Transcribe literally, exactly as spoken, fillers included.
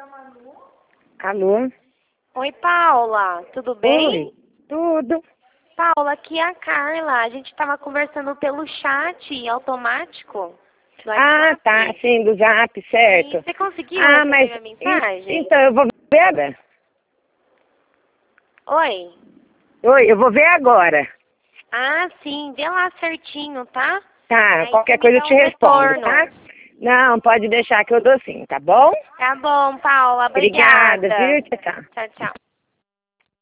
Alô? Oi, Paula, tudo bem? Oi, tudo. Paula, aqui é a Carla. A gente estava conversando pelo chat automático do Ah, WhatsApp. tá, sim, do Zap, certo. E você conseguiu Ah, receber mas minha mensagem? então eu vou ver agora. Oi? Oi, eu vou ver agora. Ah, sim, vê lá certinho, tá? Tá, Aí qualquer você me coisa eu dá te um respondo, retorno. tá? Não, pode deixar que eu dou sim, tá bom? Tá bom, Paula, Obrigada, obrigada. viu? Tchau, tchau. Tchau, tchau.